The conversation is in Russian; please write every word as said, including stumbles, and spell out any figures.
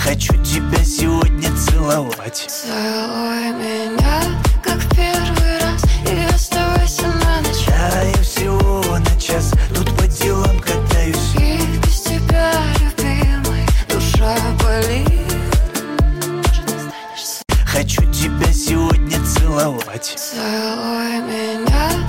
Хочу тебя сегодня целовать. Целуй меня, как в первый раз, и оставайся на ночь. Да, я всего на час, тут по делам катаюсь. И без тебя, любимый, душа болит. Хочу тебя сегодня целовать. Целуй меня,